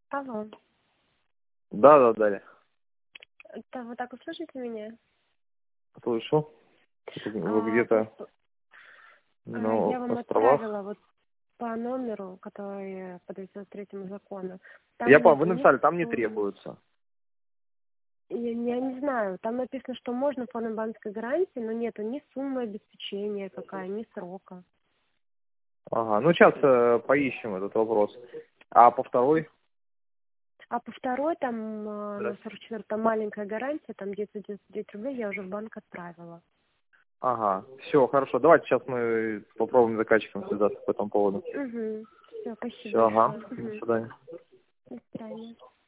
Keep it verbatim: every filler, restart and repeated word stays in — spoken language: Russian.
Алло. Да, да, Дарья. Да, вы так услышите меня? Слышу. Вы А, где-то просто, а, на я вам островах? отправила вот по номеру, который подается третьему закону. Я Там помню, вы нету ни написали, там не суммы. требуется. Я, я не знаю, там написано, что можно по банковской гарантии, но нету ни суммы обеспечения какая, ни срока. Ага, ну сейчас э, поищем этот вопрос. А по второй? А по второй там э, на Здравствуйте. сорок четыре там маленькая гарантия, там девятьсот девяносто девять рублей я уже в банк отправила. Ага, все, хорошо. Давайте сейчас мы попробуем с заказчиком связаться по этому поводу. Угу. Все, спасибо Все, ага. большое. До Угу. свидания. До свидания.